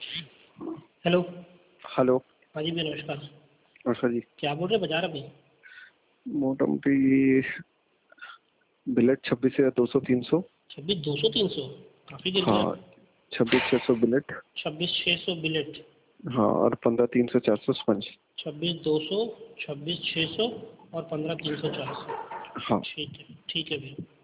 Hello. Hello. हाँ जी भैया नमस्कार। नमस्कार जी। क्या बोल रहे हैं बाजार अभी? मोटा मोटी बिलेट 26 या 200 300। 26 200 300 काफी गिर गया। हाँ, 26 600 बिलेट। 26 600 बिलेट। हाँ, और 15 300 400 स्पंज। 26 200, 26 600 और 15 300 400। हाँ। ठीक है भैया।